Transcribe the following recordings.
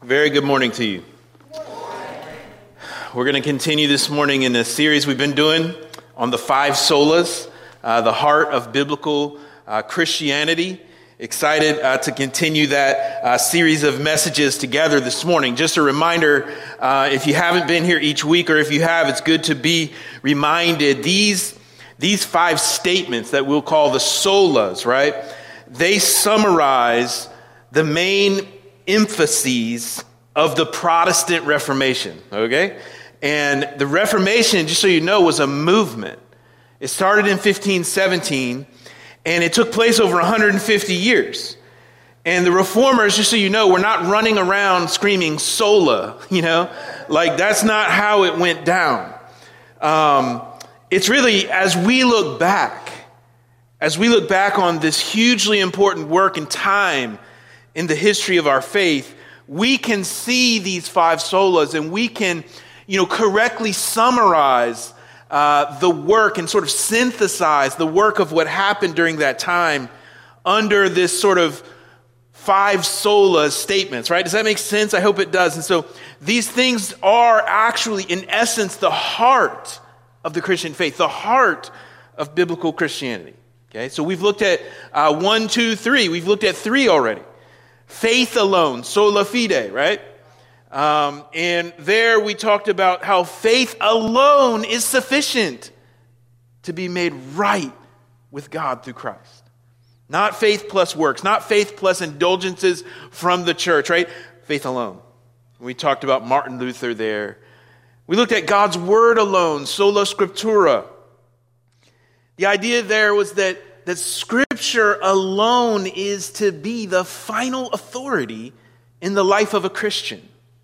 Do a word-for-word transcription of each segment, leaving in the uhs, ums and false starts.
Very good morning to you. We're going to continue this morning in a series we've been doing on the five solas, uh, the heart of biblical uh, Christianity. Excited uh, to continue that uh, series of messages together this morning. Just a reminder, uh, if you haven't been here each week, or if you have, it's good to be reminded. These, these five statements that we'll call the solas, right? They summarize the main emphases of the Protestant Reformation, okay? And the Reformation, just so you know, was a movement. It started in fifteen seventeen, and it took place over one hundred fifty years. And the Reformers, just so you know, were not running around screaming sola, you know? Like, that's not how it went down. Um, it's really, as we look back, as we look back on this hugely important work and time in the history of our faith, we can see these five solas, and we can, you know, correctly summarize uh, the work and sort of synthesize the work of what happened during that time under this sort of five solas statements, right? Does that make sense? I hope it does. And so these things are actually, in essence, the heart of the Christian faith, the heart of biblical Christianity. Okay, so we've looked at uh, one, two, three. We've looked at three already. Faith alone, sola fide, right? Um, and there we talked about how faith alone is sufficient to be made right with God through Christ. Not faith plus works, not faith plus indulgences from the church, right? Faith alone. We talked about Martin Luther there. We looked at God's word alone, sola scriptura. The idea there was that that Scripture alone is to be the final authority in the life of a Christian.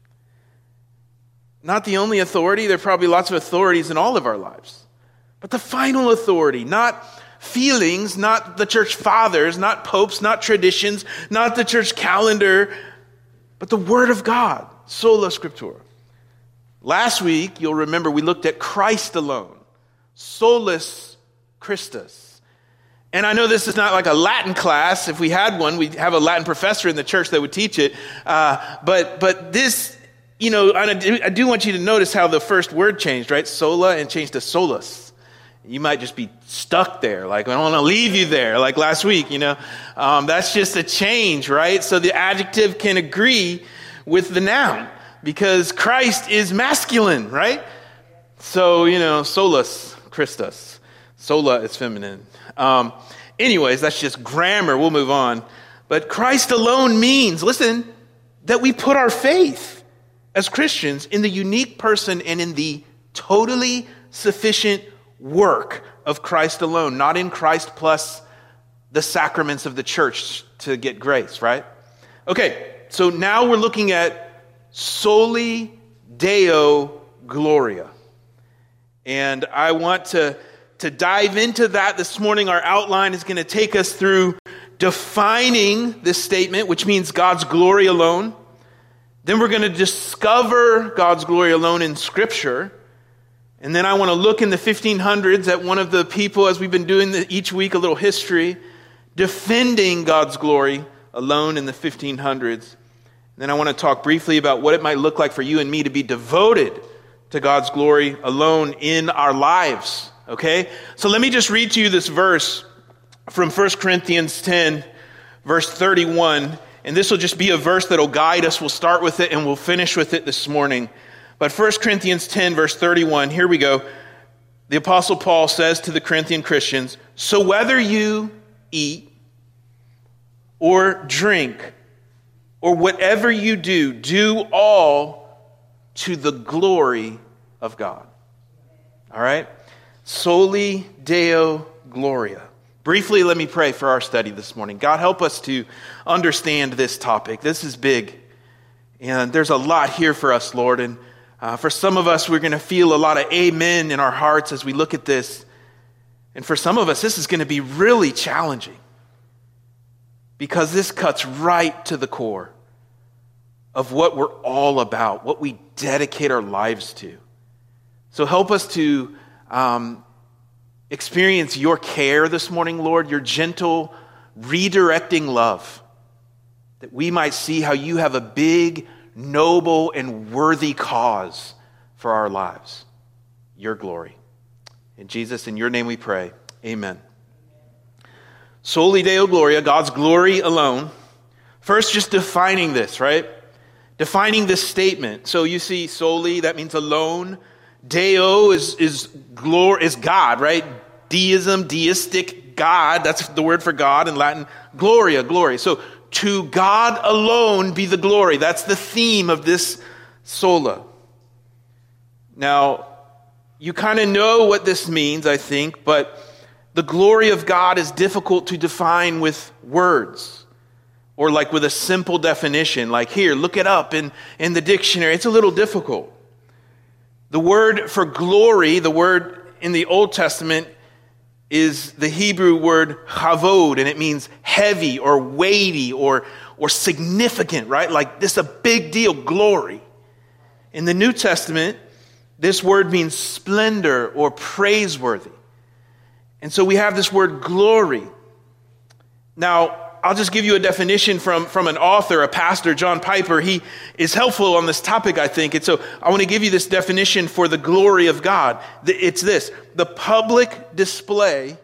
Not the only authority. There are probably lots of authorities in all of our lives. But the final authority, not feelings, not the church fathers, not popes, not traditions, not the church calendar, but the Word of God, sola scriptura. Last week, you'll remember we looked at Christ alone, solus Christus. And I know this is not like a Latin class. If we had one, we'd have a Latin professor in the church that would teach it. Uh, but but this, you know, I do, I do want you to notice how the first word changed, right? Sola and changed to solus. You might just be stuck there. Like, I don't want to leave you there, like last week, you know. Um, that's just a change, right? So the adjective can agree with the noun because Christ is masculine, right? So, you know, solus Christus. Sola is feminine. Um, anyways, that's just grammar. We'll move on. But Christ alone means, listen, that we put our faith as Christians in the unique person and in the totally sufficient work of Christ alone, not in Christ plus the sacraments of the church to get grace, right? Okay, so now we're looking at Soli Deo Gloria. And I want to To dive into that this morning. Our outline is going to take us through defining this statement, which means God's glory alone. Then we're going to discover God's glory alone in Scripture. And then I want to look in the fifteen hundreds at one of the people, as we've been doing each week, a little history, defending God's glory alone in the fifteen hundreds. And then I want to talk briefly about what it might look like for you and me to be devoted to God's glory alone in our lives. Okay, so let me just read to you this verse from First Corinthians ten, verse thirty-one. And this will just be a verse that will guide us. We'll start with it and we'll finish with it this morning. But First Corinthians ten, verse thirty-one, here we go. The Apostle Paul says to the Corinthian Christians, "So whether you eat or drink or whatever you do, do all to the glory of God." All right? Soli Deo Gloria. Briefly, let me pray for our study this morning. God, help us to understand this topic. This is big, and there's a lot here for us, Lord. And uh, for some of us, we're going to feel a lot of amen in our hearts as we look at this. And for some of us, this is going to be really challenging because this cuts right to the core of what we're all about, what we dedicate our lives to. So help us to Um, experience your care this morning, Lord, your gentle, redirecting love, that we might see how you have a big noble and worthy cause for our lives, your glory. In Jesus, in your name we pray. Amen. Soli Deo Gloria, God's glory alone. First, just defining this, right? Defining this statement. So you see, soli, that means alone. Deo is is glory is God, right? Deism, deistic God. That's the word for God in Latin. Gloria, glory. So to God alone be the glory. That's the theme of this sola. Now, you kind of know what this means, I think, but the glory of God is difficult to define with words. Or like with a simple definition, like here, look it up in, in the dictionary. It's a little difficult. The word for glory, the word in the Old Testament, is the Hebrew word chavod, and it means heavy or weighty or, or significant, right? Like this is a big deal, glory. In the New Testament, this word means splendor or praiseworthy. And so we have this word glory. Now, I'll just give you a definition from, from an author, a pastor, John Piper. He is helpful on this topic, I think. And so I want to give you this definition for the glory of God. It's this: the public display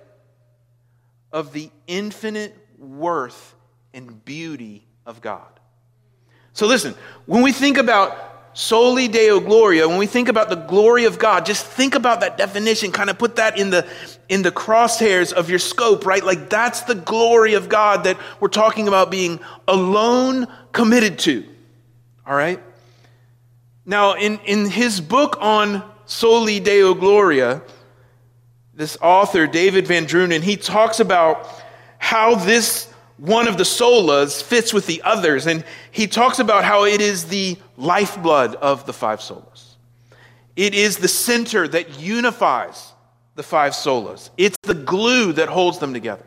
of the infinite worth and beauty of God. So listen, when we think about Soli Deo Gloria, when we think about the glory of God, just think about that definition, kind of put that in the in the crosshairs of your scope, right? Like that's the glory of God that we're talking about being alone committed to, all right? Now, in, in his book on Soli Deo Gloria, this author, David Van Drunen, he talks about how this one of the solas fits with the others, and he talks about how it is the lifeblood of the five solas. It is the center that unifies the five solas. It's the glue that holds them together.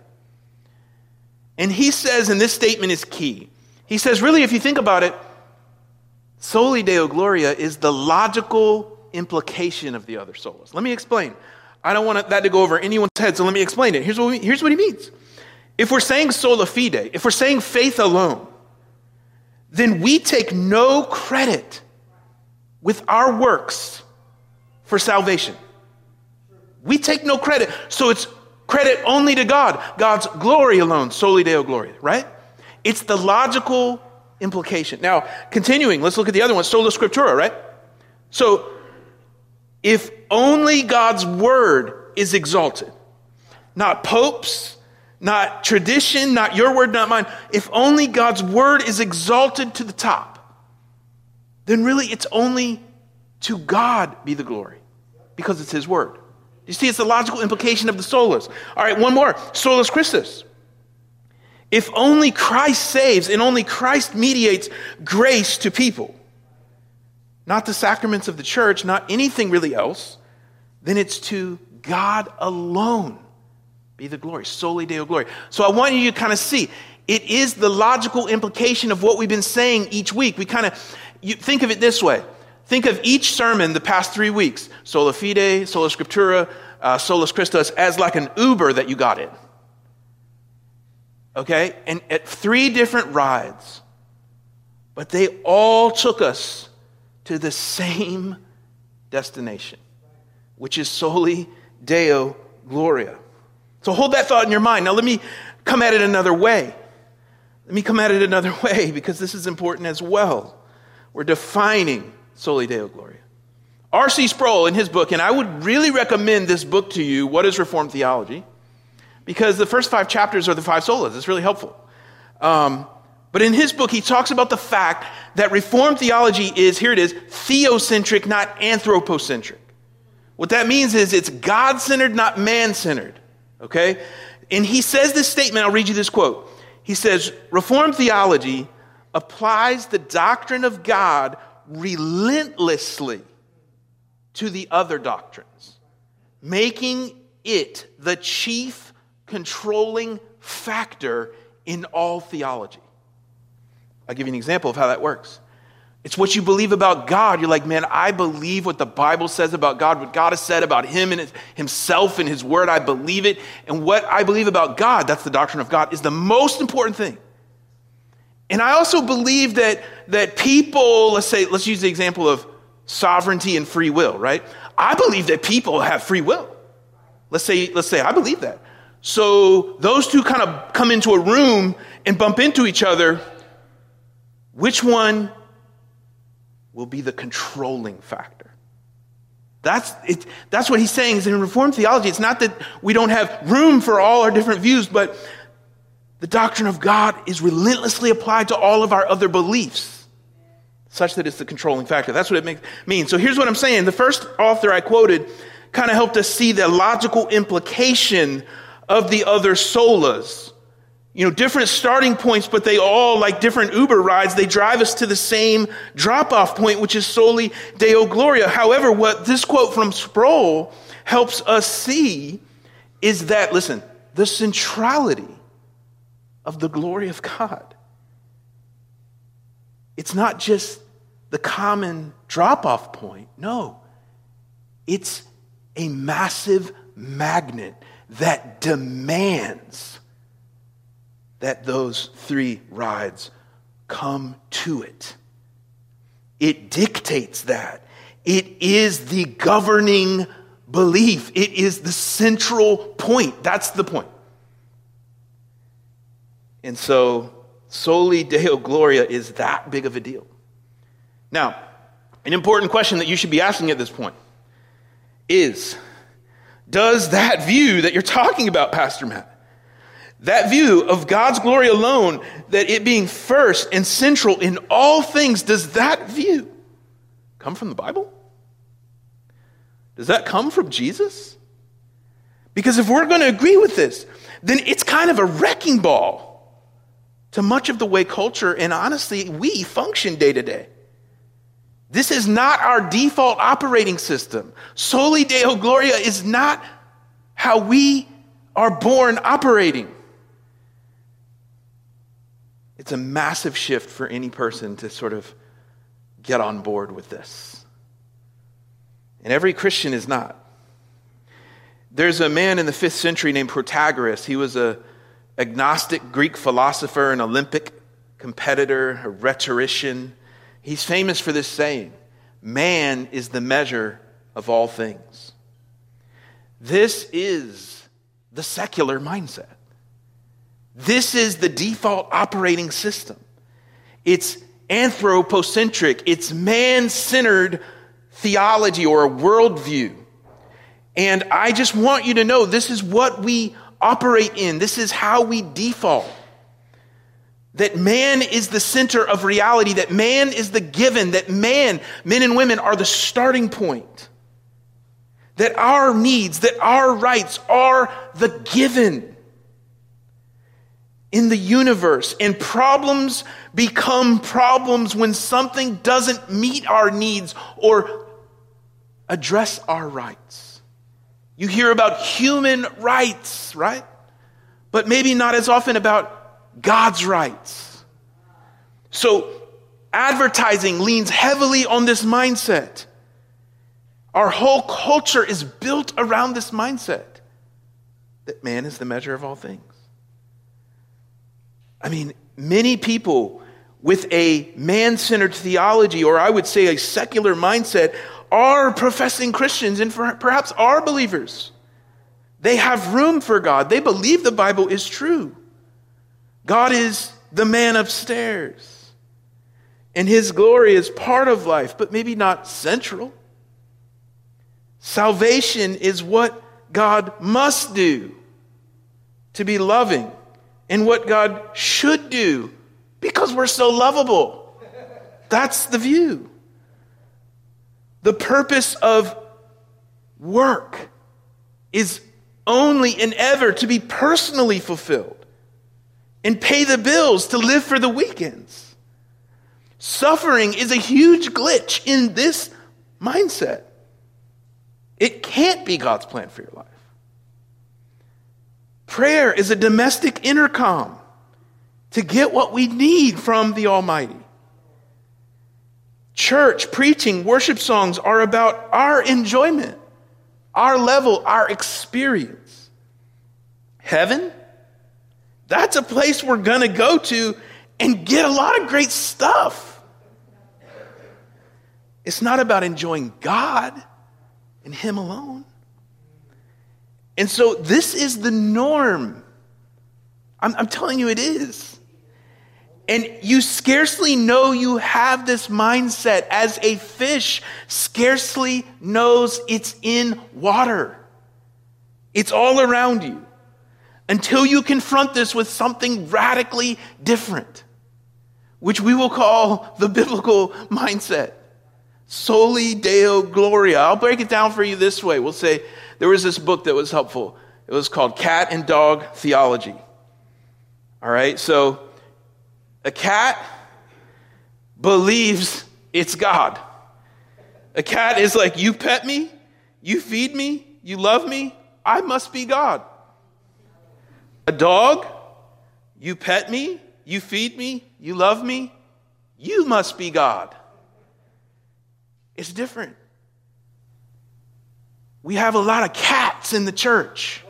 And he says, and this statement is key, he says, really, if you think about it, Soli Deo Gloria is the logical implication of the other solas. Let me explain. I don't want that to go over anyone's head, so let me explain it. Here's what, we, here's what he means. If we're saying sola fide, if we're saying faith alone, then we take no credit with our works for salvation. We take no credit. So it's credit only to God. God's glory alone, Soli Deo Gloria, right? It's the logical implication. Now, continuing, let's look at the other one, Sola Scriptura, right? So if only God's word is exalted, not popes, not tradition, not your word, not mine. If only God's word is exalted to the top, then really it's only to God be the glory because it's his word. You see, it's the logical implication of the solas. All right, one more. Solus Christus. If only Christ saves and only Christ mediates grace to people, not the sacraments of the church, not anything really else, then it's to God alone be the glory, Soli Deo Gloria. So I want you to kind of see, it is the logical implication of what we've been saying each week. We kind of, you think of it this way. Think of each sermon the past three weeks, Sola Fide, Sola Scriptura, uh, Solus Christus, as like an Uber that you got in. Okay? And at three different rides. But they all took us to the same destination, which is Soli Deo Gloria. So hold that thought in your mind. Now let me come at it another way. Let me come at it another way because this is important as well. We're defining Soli Deo Gloria. R C Sproul in his book, and I would really recommend this book to you, What is Reformed Theology? Because the first five chapters are the five solas. It's really helpful. Um, but in his book, he talks about the fact that Reformed theology is, here it is, theocentric, not anthropocentric. What that means is it's God-centered, not man-centered. Okay? And he says this statement, I'll read you this quote. He says, Reformed theology applies the doctrine of God relentlessly to the other doctrines, making it the chief controlling factor in all theology. I'll give you an example of how that works. It's what you believe about God. You're like, man, I believe what the Bible says about God, what God has said about him and his, himself and his word. I believe it. And what I believe about God, that's the doctrine of God, is the most important thing. And I also believe that, that people, let's say, let's use the example of sovereignty and free will, right? I believe that people have free will. Let's say, let's say I believe that. So those two kind of come into a room and bump into each other. Which one will be the controlling factor? That's it. That's what he's saying is in Reformed theology. It's not that we don't have room for all our different views, but the doctrine of God is relentlessly applied to all of our other beliefs, such that it's the controlling factor. That's what it makes, means. So here's what I'm saying. The first author I quoted kind of helped us see the logical implication of the other solas. You know, different starting points, but they all, like different Uber rides, they drive us to the same drop-off point, which is soli Deo Gloria. However, what this quote from Sproul helps us see is that, listen, the centrality of the glory of God. It's not just the common drop-off point. No, it's a massive magnet that demands that those three rides come to it. It dictates that. It is the governing belief. It is the central point. That's the point. And so, soli Deo Gloria is that big of a deal. Now, an important question that you should be asking at this point is, does that view that you're talking about, Pastor Matt, that view of God's glory alone, that it being first and central in all things, does that view come from the Bible? Does that come from Jesus? Because if we're going to agree with this, then it's kind of a wrecking ball to much of the way culture and honestly we function day to day. This is not our default operating system. Soli Deo Gloria is not how we are born operating. It's a massive shift for any person to sort of get on board with this. And every Christian is not. There's a man in the fifth century named Protagoras. He was an agnostic Greek philosopher, an Olympic competitor, a rhetorician. He's famous for this saying, man is the measure of all things. This is the secular mindset. This is the default operating system. It's anthropocentric. It's man-centered theology or a worldview. And I just want you to know this is what we operate in. This is how we default. That man is the center of reality. That man is the given. That man, men and women, are the starting point. That our needs, that our rights are the given in the universe. And problems become problems when something doesn't meet our needs or address our rights. You hear about human rights, right? But maybe not as often about God's rights. So advertising leans heavily on this mindset. Our whole culture is built around this mindset that man is the measure of all things. I mean, many people with a man-centered theology, or I would say a secular mindset, are professing Christians and perhaps are believers. They have room for God. They believe the Bible is true. God is the man upstairs. And his glory is part of life, but maybe not central. Salvation is what God must do to be loving and what God should do because we're so lovable. That's the view. The purpose of work is only and ever to be personally fulfilled and pay the bills, to live for the weekends. Suffering is a huge glitch in this mindset. It can't be God's plan for your life. Prayer is a domestic intercom to get what we need from the Almighty. Church, preaching, worship songs are about our enjoyment, our level, our experience. Heaven, that's a place we're going to go to, and get a lot of great stuff. It's not about enjoying God and Him alone. And so this is the norm. I'm, I'm telling you it is. And you scarcely know you have this mindset as a fish scarcely knows it's in water. It's all around you until you confront this with something radically different, which we will call the biblical mindset. Soli Deo Gloria. I'll break it down for you this way. We'll say there was this book that was helpful. It was called Cat and Dog Theology. All right, so a cat believes it's God. A cat is like, you pet me, you feed me, you love me, I must be God. A dog, you pet me, you feed me, you love me, you must be God. It's different. We have a lot of cats in the church.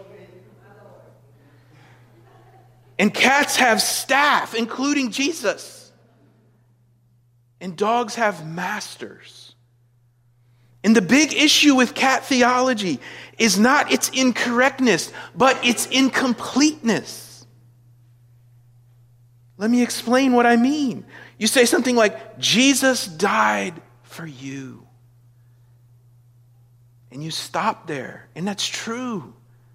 And cats have staff, including Jesus. And dogs have masters. And the big issue with cat theology is not its incorrectness, but its incompleteness. Let me explain what I mean. You say something like, Jesus died for you. And you stop there, and that's true.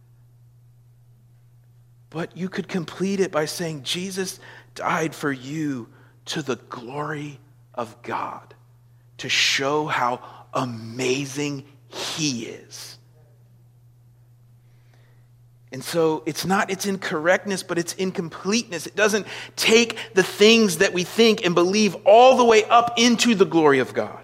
But you could complete it by saying, Jesus died for you to the glory of God, to show how amazing He is. And so it's not its incorrectness, but its incompleteness. It doesn't take the things that we think and believe all the way up into the glory of God.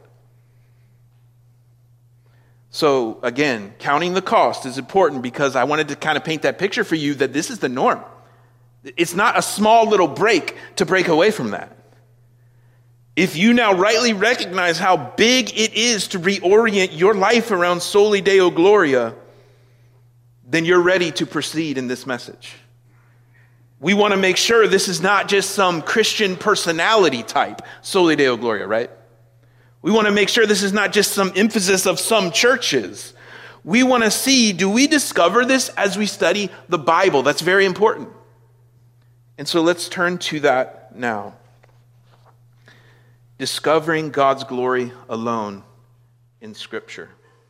So again, counting the cost is important because I wanted to kind of paint that picture for you that this is the norm. It's not a small little break to break away from that. If you now rightly recognize how big it is to reorient your life around Soli Deo Gloria, then you're ready to proceed in this message. We want to make sure this is not just some Christian personality type, Soli Deo Gloria, right? We want to make sure this is not just some emphasis of some churches. We want to see, do we discover this as we study the Bible? That's very important. And so let's turn to that now. Discovering God's glory alone in Scripture.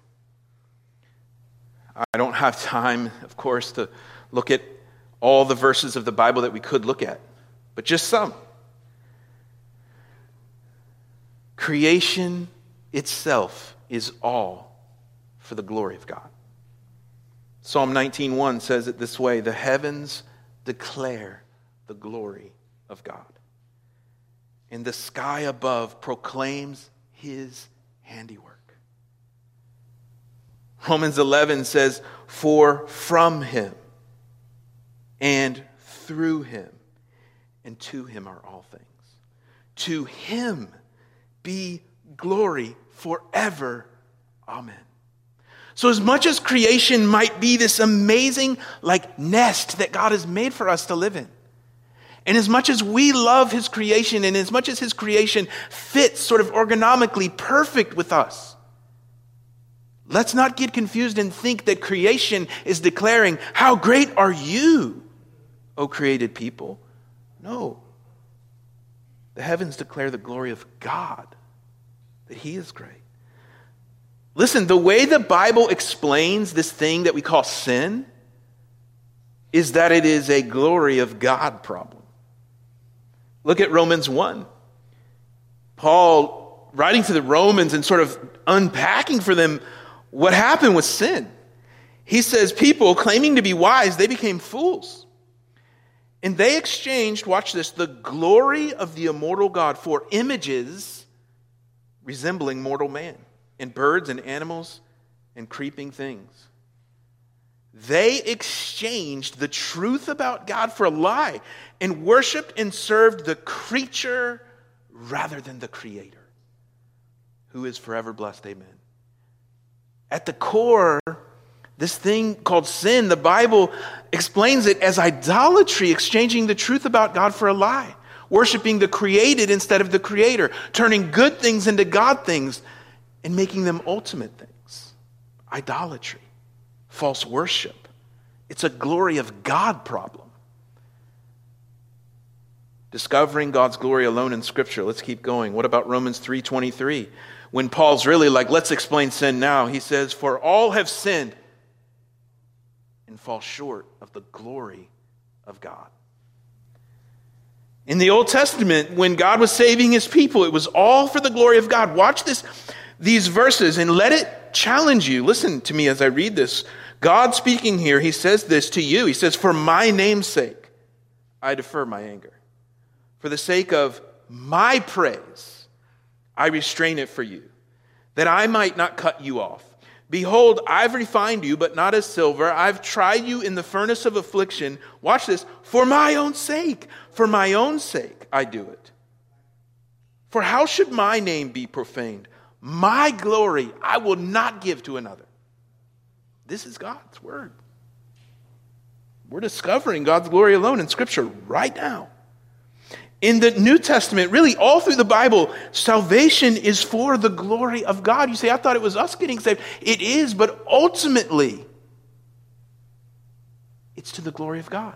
I don't have time, of course, to look at all the verses of the Bible that we could look at, but just some. Creation itself is all for the glory of God. Psalm nineteen one says it this way, the heavens declare the glory of God, and the sky above proclaims His handiwork. Romans eleven says, for from Him and through Him and to Him are all things. To Him be glory forever. Amen. So as much as creation might be this amazing like nest that God has made for us to live in, and as much as we love His creation, and as much as His creation fits sort of ergonomically perfect with us, let's not get confused and think that creation is declaring, how great are you, O created people? No. The heavens declare the glory of God, that He is great. Listen, the way the Bible explains this thing that we call sin is that it is a glory of God problem. Look at Romans one. Paul, writing to the Romans and sort of unpacking for them what happened with sin. He says, people claiming to be wise, they became fools. And they exchanged, watch this, the glory of the immortal God for images resembling mortal man, and birds and animals and creeping things. They exchanged the truth about God for a lie and worshiped and served the creature rather than the Creator, who is forever blessed. Amen. At the core, this thing called sin, the Bible explains it as idolatry, exchanging the truth about God for a lie. worshiping the created instead of the creator, turning good things into God things and making them ultimate things. Idolatry, false worship. It's a glory of God problem. Discovering God's glory alone in Scripture. Let's keep going. What about Romans three twenty-three? When Paul's really like, let's explain sin now. He says, for all have sinned and fall short of the glory of God. In the Old Testament, when God was saving his people, it was all for the glory of God. Watch this, these verses and let it challenge you. Listen to me as I read this. God speaking here, he says this to you. He says, for my name's sake, I defer my anger. For the sake of my praise, I restrain it for you, that I might not cut you off. Behold, I've refined you, but not as silver. I've tried you in the furnace of affliction. Watch this. For my own sake, for my own sake, I do it. For how should my name be profaned? My glory I will not give to another. This is God's word. We're discovering God's glory alone in Scripture right now. In the New Testament, really all through the Bible, salvation is for the glory of God. You say, I thought it was us getting saved. It is, but ultimately, it's to the glory of God.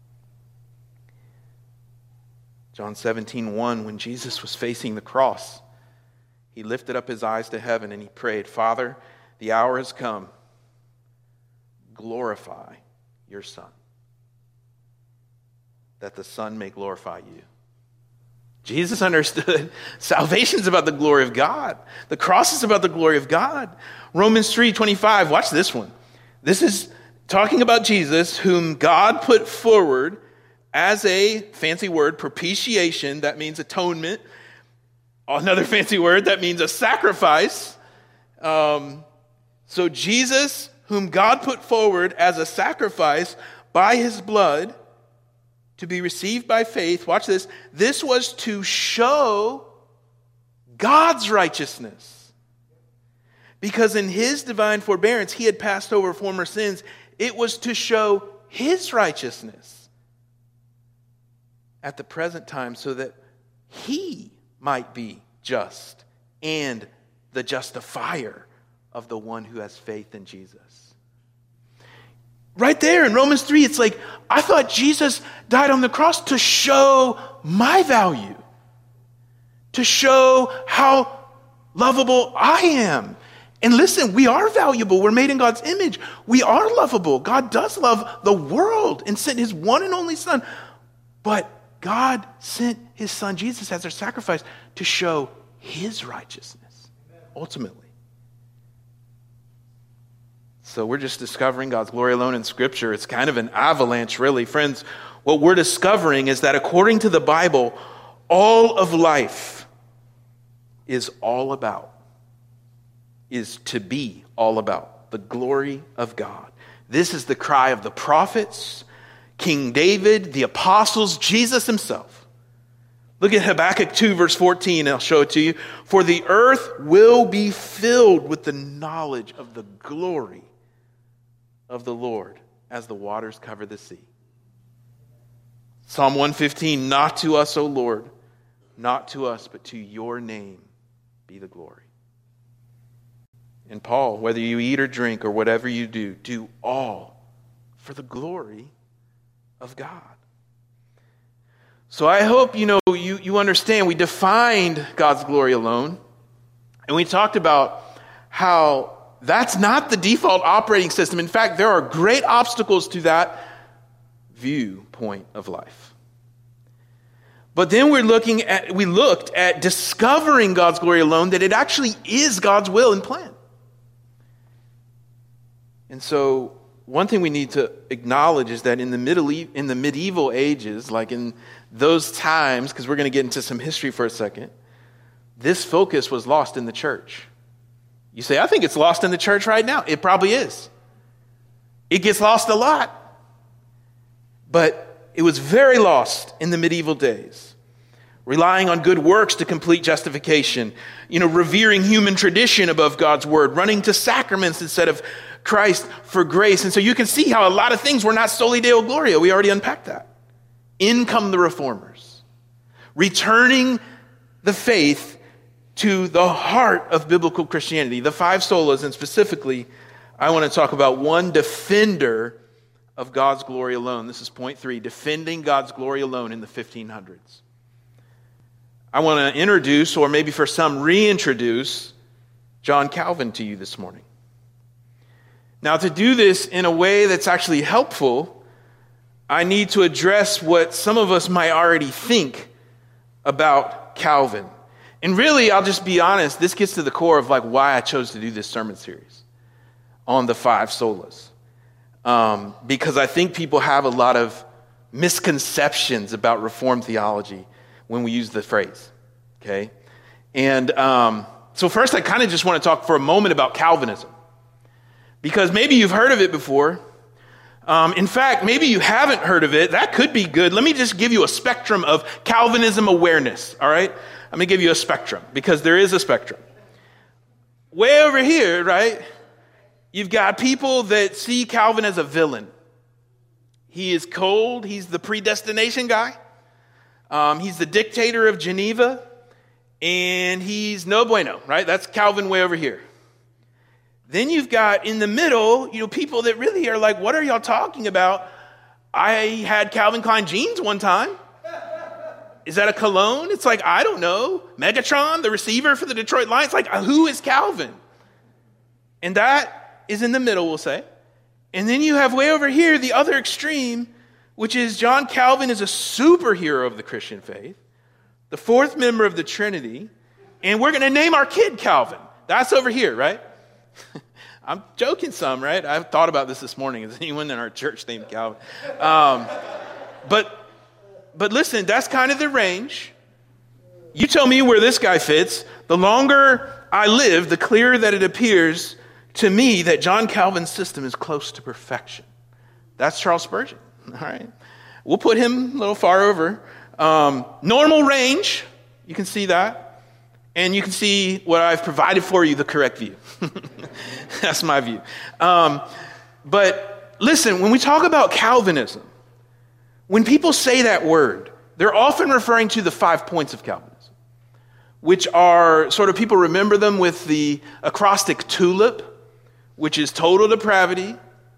John seventeen one, when Jesus was facing the cross, he lifted up his eyes to heaven and he prayed, Father, the hour has come. Glorify your Son, that the Son may glorify you. Jesus understood salvation is about the glory of God. The cross is about the glory of God. Romans three twenty-five, watch this one. This is talking about Jesus, whom God put forward as a, fancy word, propitiation. That means atonement. Another fancy word, that means a sacrifice. Um, so Jesus, whom God put forward as a sacrifice by his blood, to be received by faith, watch this, this was to show God's righteousness. Because in his divine forbearance, he had passed over former sins. It was to show his righteousness at the present time so that he might be just and the justifier of the one who has faith in Jesus. Right there in Romans three, it's like, I thought Jesus died on the cross to show my value, to show how lovable I am. And listen, we are valuable. We're made in God's image. We are lovable. God does love the world and sent his one and only Son. But God sent his Son, Jesus, as our sacrifice to show his righteousness, ultimately. So we're just discovering God's glory alone in Scripture. It's kind of an avalanche, really. Friends, what we're discovering is that according to the Bible, all of life is all about, is to be all about the glory of God. This is the cry of the prophets, King David, the apostles, Jesus himself. Look at Habakkuk two, verse fourteen, and I'll show it to you. For the earth will be filled with the knowledge of the glory of the Lord as the waters cover the sea. Psalm one fifteen, not to us, O Lord, not to us, but to your name be the glory. And Paul, whether you eat or drink or whatever you do, do all for the glory of God. So I hope you know you, you understand we defined God's glory alone. And we talked about how that's not the default operating system. In fact, there are great obstacles to that viewpoint of life. But then we're looking at we looked at discovering God's glory alone, that it actually is God's will and plan. And so one thing we need to acknowledge is that in the middle in the medieval ages, like in those times, because we're going to get into some history for a second, this focus was lost in the church. You say, I think it's lost in the church right now. It probably is. It gets lost a lot. But it was very lost in the medieval days. Relying on good works to complete justification. You know, revering human tradition above God's word. Running to sacraments instead of Christ for grace. And so you can see how a lot of things were not soli Deo Gloria. We already unpacked that. In come the reformers. returning the faith to the heart of biblical Christianity, the five solas, and specifically, I want to talk about one defender of God's glory alone. This is point three, defending God's glory alone in the fifteen hundreds. I want to introduce, or maybe for some reintroduce, John Calvin to you this morning. Now, to do this in a way that's actually helpful, I need to address what some of us might already think about Calvin. And really, I'll just be honest, this gets to the core of like why I chose to do this sermon series on the five solas. Um, because I think people have a lot of misconceptions about Reformed theology when we use the phrase, okay? And um, so first, I kind of just want to talk for a moment about Calvinism. Because maybe you've heard of it before. Um, in fact, maybe you haven't heard of it. That could be good. Let me just give you a spectrum of Calvinism awareness, all right? Let me give you a spectrum, because there is a spectrum. Way over here, right? You've got people that see Calvin as a villain. He is cold. He's the predestination guy. Um, he's the dictator of Geneva. And he's no bueno, right? That's Calvin way over here. Then you've got in the middle, you know, people that really are like, what are y'all talking about? I had Calvin Klein jeans one time. Is that a cologne? It's like, I don't know. Megatron, the receiver for the Detroit Lions. Like, who is Calvin? And that is in the middle, we'll say. And then you have way over here, the other extreme, which is John Calvin is a superhero of the Christian faith, the fourth member of the Trinity, and we're going to name our kid Calvin. That's over here, right? I'm joking some, right? I've thought about this this morning. Is anyone in our church named Calvin? Um, but but listen, that's kind of the range. You tell me where this guy fits. The longer I live, the clearer that it appears to me that John Calvin's system is close to perfection. That's Charles Spurgeon. All right. We'll put him a little far over. Um, normal range. You can see that. And you can see what I've provided for you, the correct view. That's my view. Um, but listen, when we talk about Calvinism, when people say that word, they're often referring to the five points of Calvinism, which are sort of, people remember them with the acrostic TULIP, which is total depravity,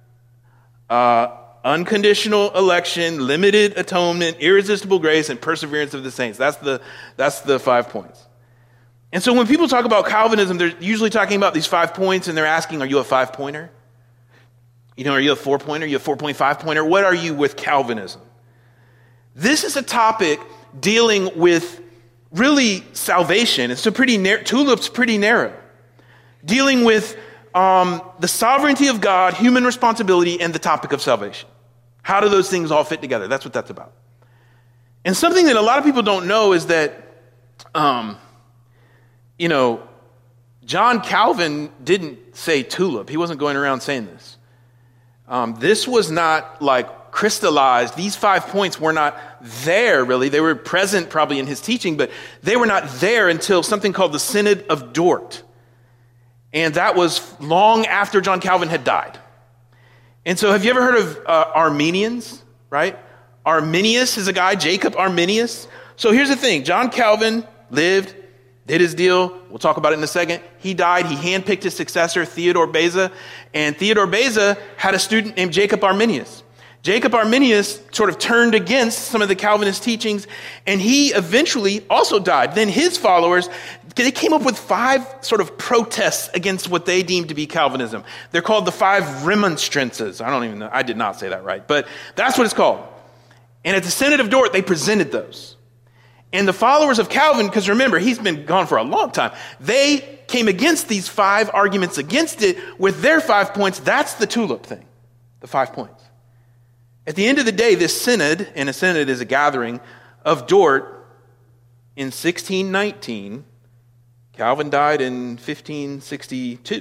uh, unconditional election, limited atonement, irresistible grace, and perseverance of the saints. That's the, that's the five points. And so when people talk about Calvinism, they're usually talking about these five points, and they're asking, are you a five-pointer? You know, are you a four-pointer? Are you a four point five pointer? What are you with Calvinism? This is a topic dealing with really salvation. It's a pretty narrow, TULIP's pretty narrow. Dealing with um, the sovereignty of God, human responsibility, and the topic of salvation. How do those things all fit together? That's what that's about. And something that a lot of people don't know is that, um, you know, John Calvin didn't say TULIP. He wasn't going around saying this. Um, this was not like crystallized. These five points were not there, really. They were present probably in his teaching, but they were not there until something called the Synod of Dort. And that was long after John Calvin had died. And so have you ever heard of uh, Arminians, right? Arminius is a guy, Jacob Arminius. So here's the thing. John Calvin lived, did his deal. We'll talk about it in a second. He died. He handpicked his successor, Theodore Beza. And Theodore Beza had a student named Jacob Arminius. Jacob Arminius sort of turned against some of the Calvinist teachings, and he eventually also died. Then his followers, they came up with five sort of protests against what they deemed to be Calvinism. They're called the five remonstrances. I don't even know. I did not say that right, but that's what it's called. And at the Synod of Dort, they presented those. And the followers of Calvin, because remember, he's been gone for a long time, they came against these five arguments against it with their five points. That's the TULIP thing, the five points. At the end of the day, this synod, and a synod is a gathering of Dort, in sixteen nineteen, Calvin died in fifteen sixty-two.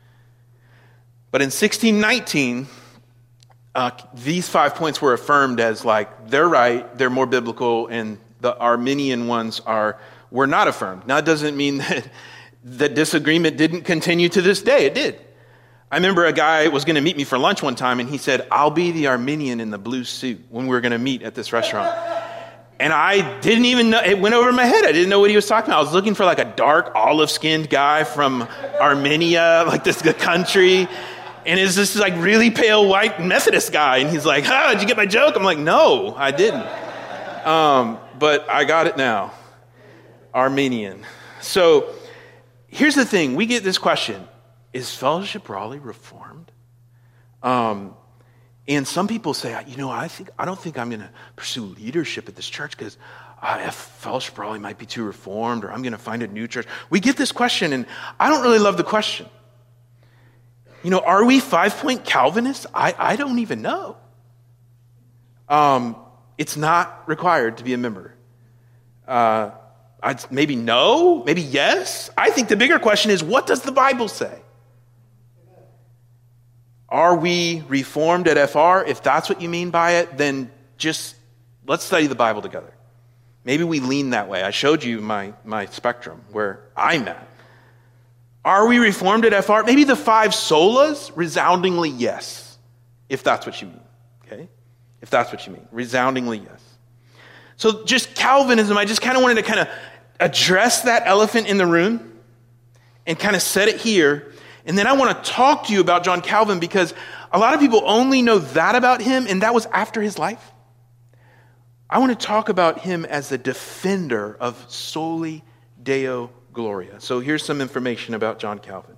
But in sixteen nineteen, uh, these five points were affirmed as like, they're right, they're more biblical, and the Arminian ones are were not affirmed. Now, it doesn't mean that the disagreement didn't continue to this day. It did. I remember a guy was going to meet me for lunch one time, and he said, I'll be the Arminian in the blue suit when we were going to meet at this restaurant. And I didn't even know, it went over my head. I didn't know what he was talking about. I was looking for like a dark olive-skinned guy from Armenia, like this country. And it's this like really pale white Methodist guy. And he's like, oh, did you get my joke? I'm like, no, I didn't. Um, but I got it now. Armenian. So here's the thing. We get this question. Is Fellowship Raleigh Reformed? Um, and some people say, you know, I think I don't think I'm going to pursue leadership at this church because uh, Fellowship Raleigh might be too Reformed, or I'm going to find a new church. We get this question, and I don't really love the question. You know, are we five-point Calvinists? I, I don't even know. Um, it's not required to be a member. Uh, I'd, maybe no, maybe yes. I think the bigger question is, what does the Bible say? Are we Reformed at F R? If that's what you mean by it, then just let's study the Bible together. Maybe we lean that way. I showed you my, my spectrum where I'm at. Are we Reformed at F R? Maybe the five solas? Resoundingly yes, if that's what you mean. Okay? If that's what you mean. Resoundingly yes. So just Calvinism, I just kind of wanted to kind of address that elephant in the room and kind of set it here. And then I want to talk to you about John Calvin because a lot of people only know that about him, and that was after his life. I want to talk about him as a defender of Soli Deo Gloria. So here's some information about John Calvin.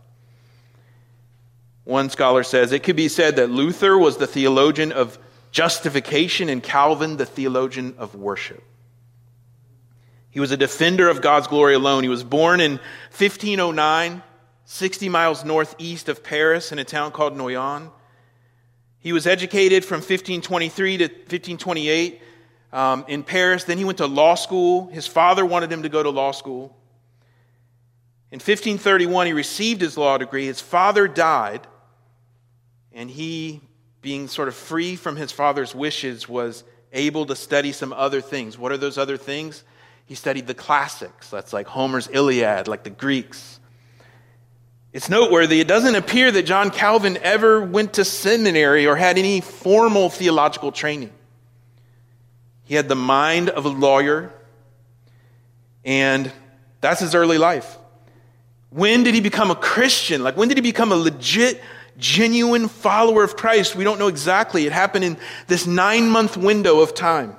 One scholar says, it could be said that Luther was the theologian of justification and Calvin the theologian of worship. He was a defender of God's glory alone. He was born in fifteen oh nine, sixty miles northeast of Paris in a town called Noyon. He was educated from fifteen twenty-three to fifteen twenty-eight um, in Paris. Then he went to law school. His father wanted him to go to law school. In fifteen thirty-one, he received his law degree. His father died, and he, being sort of free from his father's wishes, was able to study some other things. What are those other things? He studied the classics. That's like Homer's Iliad, like the Greeks. It's noteworthy, it doesn't appear that John Calvin ever went to seminary or had any formal theological training. He had the mind of a lawyer, and that's his early life. When did he become a Christian? Like, when did he become a legit, genuine follower of Christ? We don't know exactly. It happened in this nine-month window of time.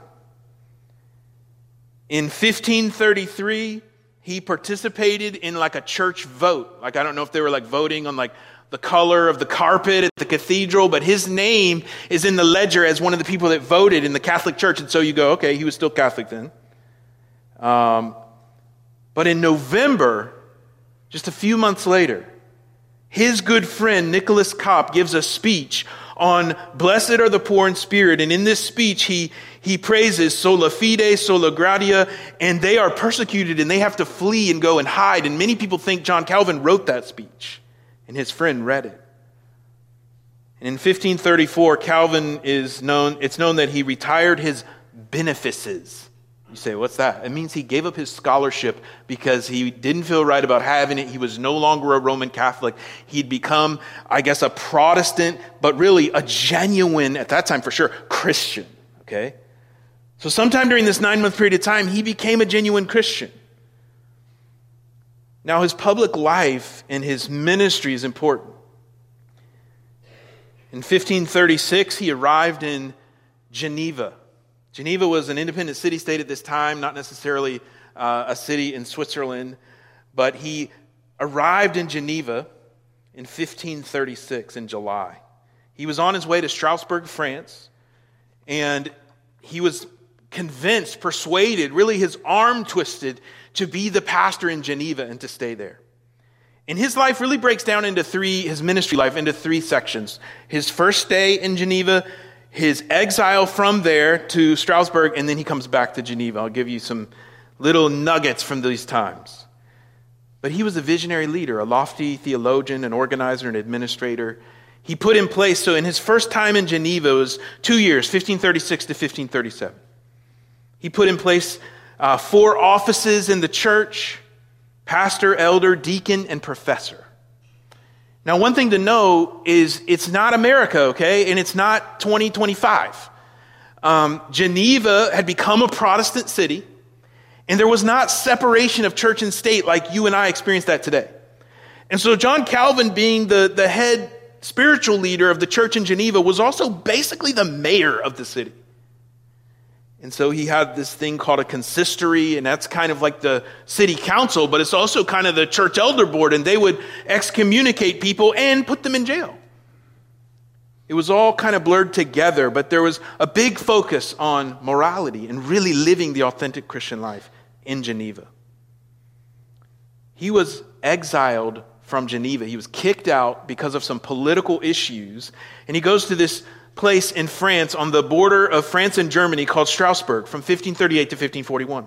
In fifteen thirty-three, he participated in like a church vote. Like, I don't know if they were like voting on like the color of the carpet at the cathedral, but his name is in the ledger as one of the people that voted in the Catholic Church. And so you go, okay, he was still Catholic then. Um, but in November, just a few months later, his good friend Nicholas Kopp gives a speech on blessed are the poor in spirit. And in this speech, he, he praises sola fide, sola gratia, and they are persecuted and they have to flee and go and hide. And many people think John Calvin wrote that speech, and his friend read it. And in fifteen thirty-four, Calvin is known, it's known that he retired his benefices. You say, what's that? It means he gave up his scholarship because he didn't feel right about having it. He was no longer a Roman Catholic. He'd become, I guess, a Protestant, but really a genuine, at that time for sure, Christian. Okay? So sometime during this nine-month period of time, he became a genuine Christian. Now, his public life and his ministry is important. In fifteen thirty-six, he arrived in Geneva. Geneva was an independent city-state at this time, not necessarily uh, a city in Switzerland, but he arrived in Geneva in fifteen thirty-six in July. He was on his way to Strasbourg, France, and he was convinced, persuaded, really his arm twisted to be the pastor in Geneva and to stay there. And his life really breaks down into three, his ministry life into three sections. His first stay in Geneva, his exile from there to Strasbourg, and then he comes back to Geneva. I'll give you some little nuggets from these times. But he was a visionary leader, a lofty theologian, an organizer, an administrator. He put in place, so in his first time in Geneva, it was two years, fifteen thirty-six to fifteen thirty-seven. He put in place uh, four offices in the church: pastor, elder, deacon, and professor. Now, one thing to know is it's not America, okay? And it's not twenty twenty-five. Um, Geneva had become a Protestant city, and there was not separation of church and state like you and I experience that today. And so John Calvin, being the, the head spiritual leader of the church in Geneva, was also basically the mayor of the city. And so he had this thing called a consistory, and that's kind of like the city council, but it's also kind of the church elder board, and they would excommunicate people and put them in jail. It was all kind of blurred together, but there was a big focus on morality and really living the authentic Christian life in Geneva. He was exiled from Geneva. He was kicked out because of some political issues, and he goes to this place in France on the border of France and Germany called Strasbourg from fifteen thirty-eight to fifteen forty-one.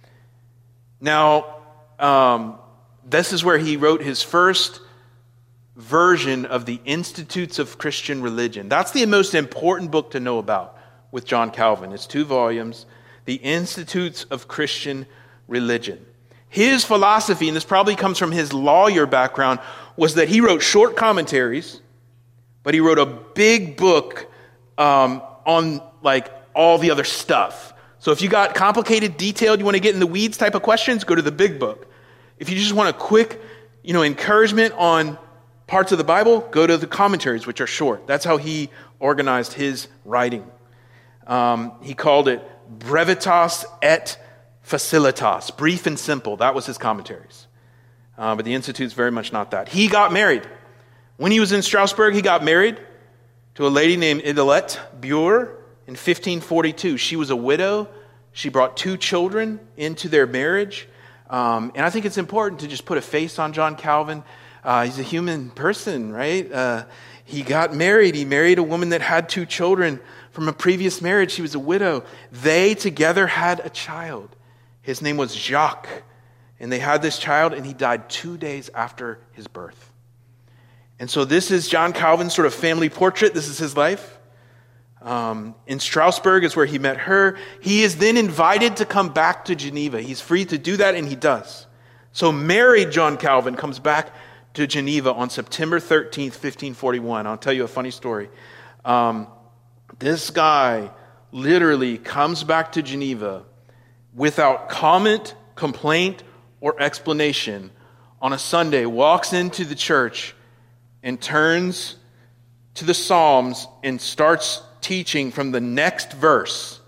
Now, um, this is where he wrote his first version of the Institutes of Christian Religion. That's the most important book to know about with John Calvin. It's two volumes, The Institutes of Christian Religion. His philosophy, and this probably comes from his lawyer background, was that he wrote short commentaries, but he wrote a big book um, on like all the other stuff. So if you got complicated, detailed, you want to get in the weeds type of questions, go to the big book. If you just want a quick, you know, encouragement on parts of the Bible, go to the commentaries, which are short. That's how he organized his writing. Um, he called it brevitas et facilitas, brief and simple. That was his commentaries. Uh, but the Institute's very much not that. He got married. When he was in Strasbourg, he got married to a lady named Idelette Bure in fifteen forty-two. She was a widow. She brought two children into their marriage. Um, and I think it's important to just put a face on John Calvin. Uh, he's a human person, right? Uh, he got married. He married a woman that had two children from a previous marriage. She was a widow. They together had a child. His name was Jacques. And they had this child, and he died two days after his birth. And so this is John Calvin's sort of family portrait. This is his life. Um, in Strasbourg is where he met her. He is then invited to come back to Geneva. He's free to do that, and he does. So married John Calvin comes back to Geneva on September thirteenth, fifteen forty-one. I'll tell you a funny story. Um, this guy literally comes back to Geneva without comment, complaint, or explanation on a Sunday, walks into the church and turns to the Psalms and starts teaching from the next verse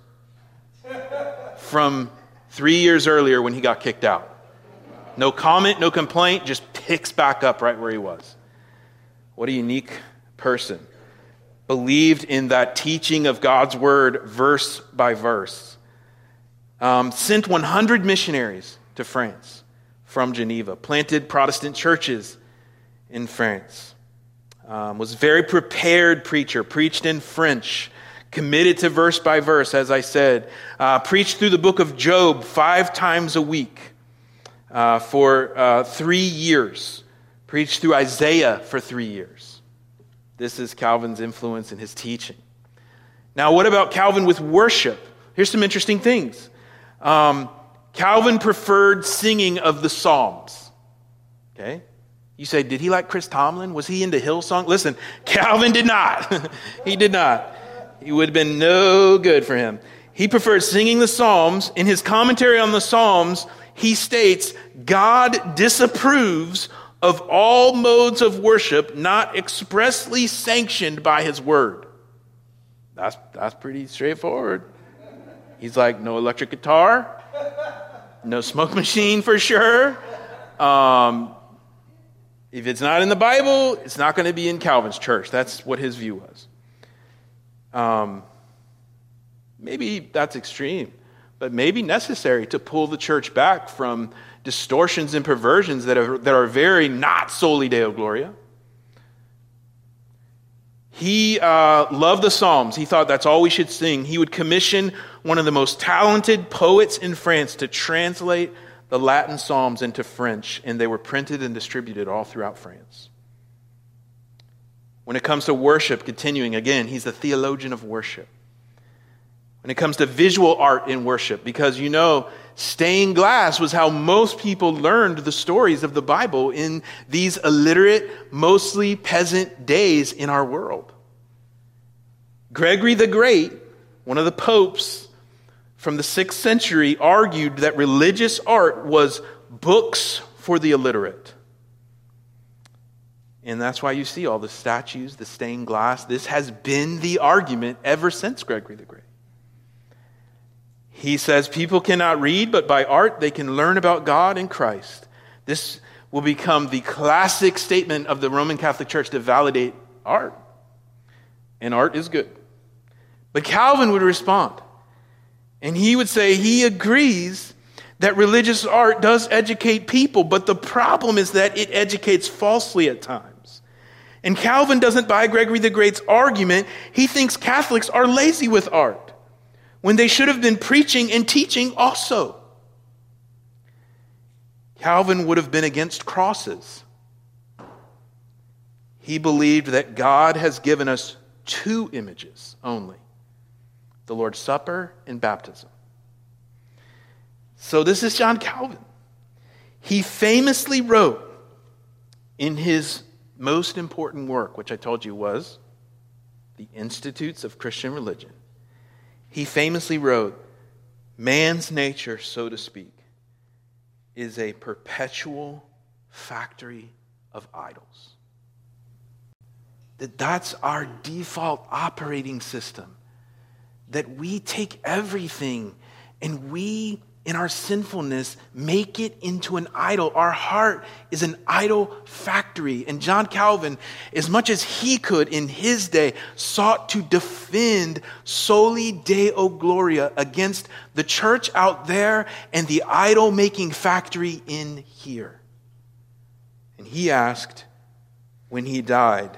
from three years earlier when he got kicked out. No comment, no complaint, just picks back up right where he was. What a unique person. Believed in that teaching of God's word verse by verse. Um, sent one hundred missionaries to France from Geneva. Planted Protestant churches in France. Um, was a very prepared preacher. Preached in French. Committed to verse by verse, as I said. Uh, preached through the book of Job five times a week. Uh, for uh, three years. Preached through Isaiah for three years. This is Calvin's influence in his teaching. Now, what about Calvin with worship? Here's some interesting things. Um, Calvin preferred singing of the Psalms. Okay? You say, did he like Chris Tomlin? Was he into Hillsong? Listen, Calvin did not. He did not. He would have been no good for him. He preferred singing the Psalms. In his commentary on the Psalms, he states, God disapproves of all modes of worship not expressly sanctioned by his word. That's, that's pretty straightforward. He's like, no electric guitar, no smoke machine for sure. Um, if it's not in the Bible, it's not going to be in Calvin's church. That's what his view was. Um, maybe that's extreme. But maybe necessary to pull the church back from distortions and perversions that are, that are very not soli Deo Gloria. He uh, loved the Psalms. He thought that's all we should sing. He would commission one of the most talented poets in France to translate the Latin Psalms into French, and they were printed and distributed all throughout France. When it comes to worship, continuing, again, he's the theologian of worship. When it comes to visual art in worship, because you know, stained glass was how most people learned the stories of the Bible in these illiterate, mostly peasant days in our world. Gregory the Great, one of the popes from the sixth century, argued that religious art was books for the illiterate. And that's why you see all the statues, the stained glass. This has been the argument ever since Gregory the Great. He says people cannot read, but by art they can learn about God and Christ. This will become the classic statement of the Roman Catholic Church to validate art. And art is good. But Calvin would respond, and he would say he agrees that religious art does educate people, but the problem is that it educates falsely at times. And Calvin doesn't buy Gregory the Great's argument. He thinks Catholics are lazy with art, when they should have been preaching and teaching also. Calvin would have been against crosses. He believed that God has given us two images only: the Lord's Supper and baptism. So this is John Calvin. He famously wrote in his most important work, which I told you was the Institutes of Christian Religion. He famously wrote, man's nature, so to speak, is a perpetual factory of idols. That that's our default operating system. That we take everything and we, in our sinfulness, make it into an idol. Our heart is an idol factory. And John Calvin, as much as he could in his day, sought to defend Soli Deo Gloria against the church out there and the idol-making factory in here. And he asked, when he died,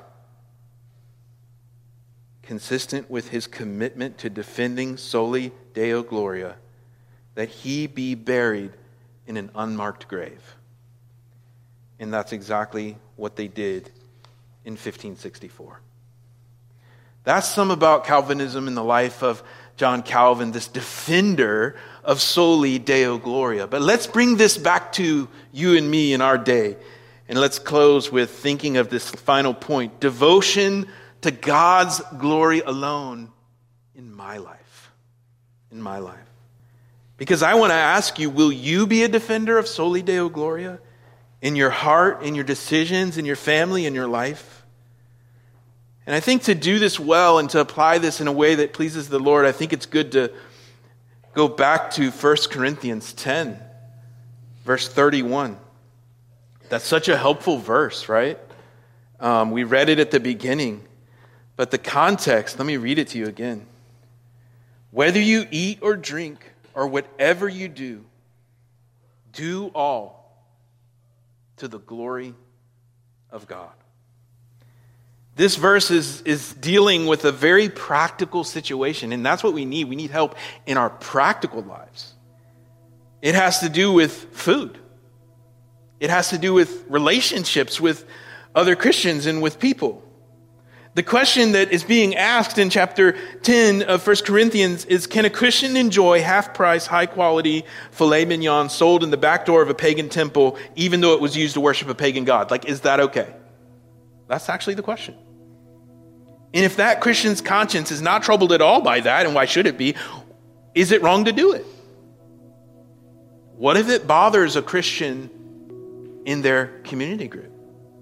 consistent with his commitment to defending Soli Deo Gloria, that he be buried in an unmarked grave. And that's exactly what they did in fifteen sixty-four. That's some about Calvinism in the life of John Calvin, this defender of Soli Deo Gloria. But let's bring this back to you and me in our day. And let's close with thinking of this final point: devotion to God's glory alone in my life. In my life. Because I want to ask you, will you be a defender of Soli Deo Gloria in your heart, in your decisions, in your family, in your life? And I think to do this well and to apply this in a way that pleases the Lord, I think it's good to go back to First Corinthians ten, verse thirty-one. That's such a helpful verse, right? Um, we read it at the beginning. But the context, let me read it to you again. Whether you eat or drink or whatever you do, do all to the glory of God. This verse is, is dealing with a very practical situation, and that's what we need. We need help in our practical lives. It has to do with food. It has to do with relationships with other Christians and with people. The question that is being asked in chapter ten of First Corinthians is, can a Christian enjoy half-price, high-quality filet mignon sold in the back door of a pagan temple, even though it was used to worship a pagan god? Like, is that okay? That's actually the question. And if that Christian's conscience is not troubled at all by that, and why should it be, is it wrong to do it? What if it bothers a Christian in their community group?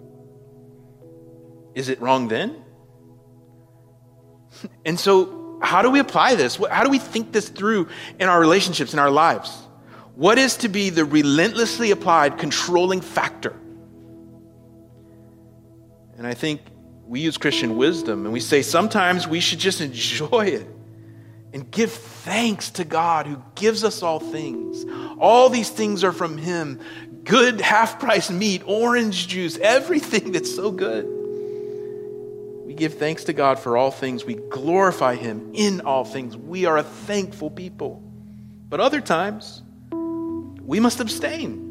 Is it wrong then? And so, how do we apply this? How do we think this through in our relationships, in our lives? What is to be the relentlessly applied controlling factor? And I think we use Christian wisdom and we say sometimes we should just enjoy it and give thanks to God who gives us all things. All these things are from Him. Good half-price meat, orange juice, everything that's so good. We give thanks to God for all things. We glorify Him in all things. We are a thankful people. But other times, we must abstain.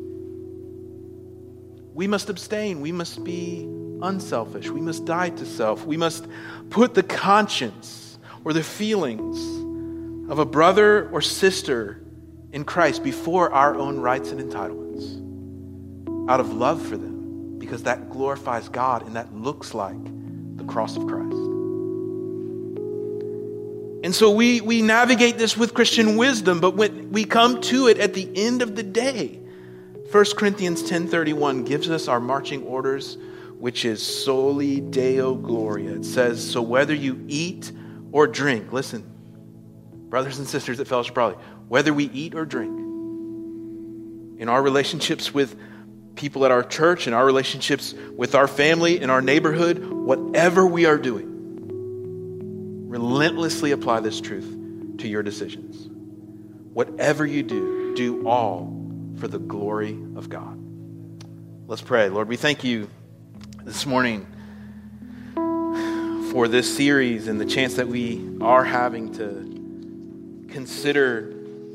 We must abstain. We must be unselfish. We must die to self. We must put the conscience or the feelings of a brother or sister in Christ before our own rights and entitlements out of love for them, because that glorifies God and that looks like the cross of Christ. And so we, we navigate this with Christian wisdom, but when we come to it at the end of the day, First Corinthians ten thirty-one gives us our marching orders, which is soli Deo Gloria. It says, so whether you eat or drink, listen, brothers and sisters at Fellowship Raleigh, whether we eat or drink, in our relationships with people at our church, in our relationships with our family, in our neighborhood, whatever we are doing, relentlessly apply this truth to your decisions. Whatever you do, do all for the glory of God. Let's pray. Lord, we thank you this morning for this series and the chance that we are having to consider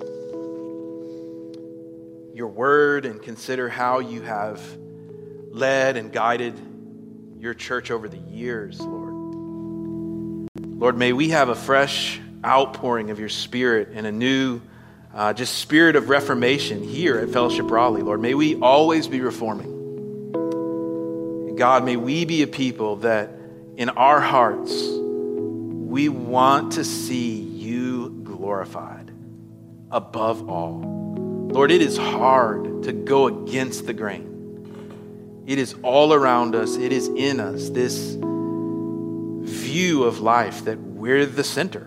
your word and consider how you have led and guided your church over the years, Lord. Lord, may we have a fresh outpouring of your Spirit and a new uh, just spirit of reformation here at Fellowship Raleigh, Lord. May we always be reforming. And God, may we be a people that in our hearts, we want to see you glorified above all. Lord, it is hard to go against the grain. It is all around us. It is in us, this view of life that we're the center.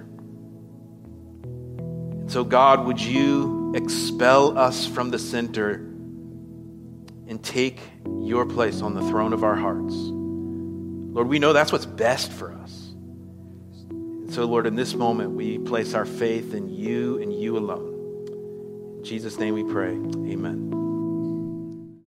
And so, God, would you expel us from the center and take your place on the throne of our hearts? Lord, we know that's what's best for us. And so, Lord, in this moment, we place our faith in you and you alone. In Jesus' name we pray. Amen.